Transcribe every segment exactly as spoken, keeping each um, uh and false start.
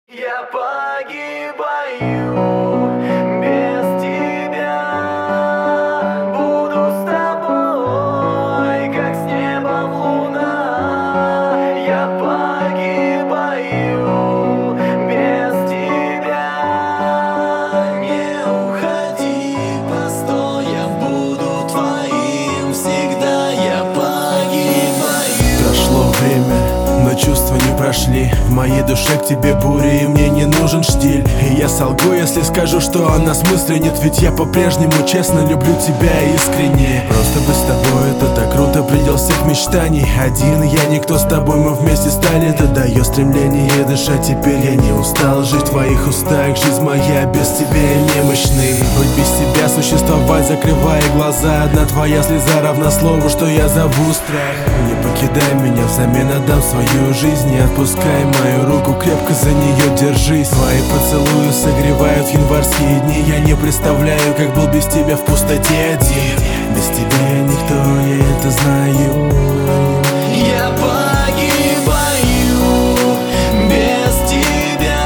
Я погибаю без тебя, буду с тобой, как с небом луна. Я погибаю без тебя, не уходи, постой, я буду твоим всегда. Я погибаю. Прошло время, но чувства не прошли. В моей душе к тебе буря, и мне не нужен штиль. И я солгу, если скажу, что о нас мысли нет. Ведь я по-прежнему честно люблю тебя искренне. Просто быть с тобой, это так круто, предел всех мечтаний. Один я, никто с тобой, мы вместе стали. Это дает стремление дышать, теперь я не устал жить в твоих устах. Жизнь моя без тебя немощный. Хоть без тебя существовать, закрывая глаза. Одна твоя слеза равна слову, что я зову страх. Не покидай меня, взамен отдам свою жизнь. Не отпускай мою руку, крепко за нее держись. Твои поцелуи согревают январские дни. Я не представляю, как был без тебя в пустоте один. Без тебя я никто, я это знаю. Я погибаю без тебя,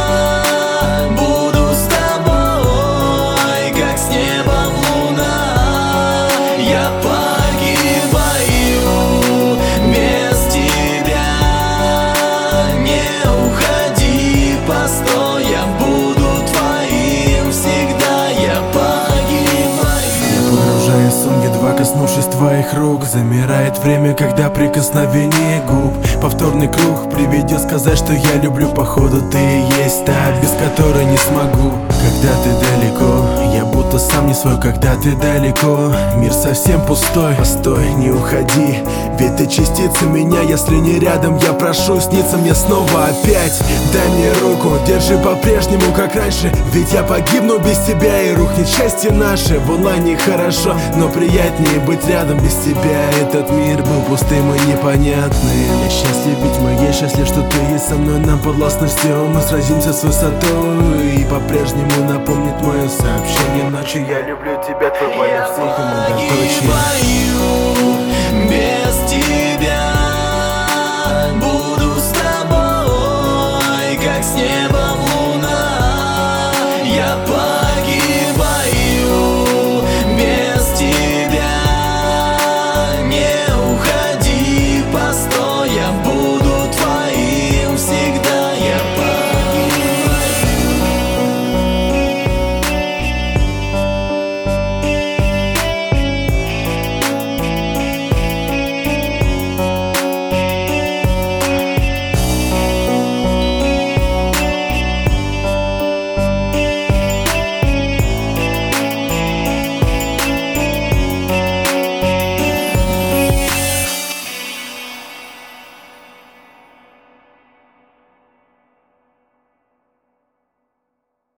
буду с тобой, как с небом луна. Я погибаю без тебя, не уходи, постой, я буду твоим всегда. Я погибаю. Я погружаюсь в сон, едва коснувшись твоих рук. Замирает время, когда прикосновение губ. Повторный круг приведет сказать, что я люблю. Походу ты и есть та, без которой не смогу. Когда ты далеко, я будто сам не свой. Когда ты далеко, мир совсем пустой. Постой, не уходи, ведь ты частица меня. Если не рядом, я прошу сниться мне снова опять. Дай мне руку, держи по-прежнему, как раньше. Ведь я погибну без тебя, и рухнет счастье наше. В онлайне хорошо, но приятнее быть рядом. Без тебя этот мир был пустым и непонятным. Я счастлив, ведь мы есть, счастлив, что ты есть со мной. Нам подвластно все, мы сразимся с высотой. И по-прежнему напомнит мое сообщение ночью. Я люблю тебя, твой Я психомагниточный. погибаю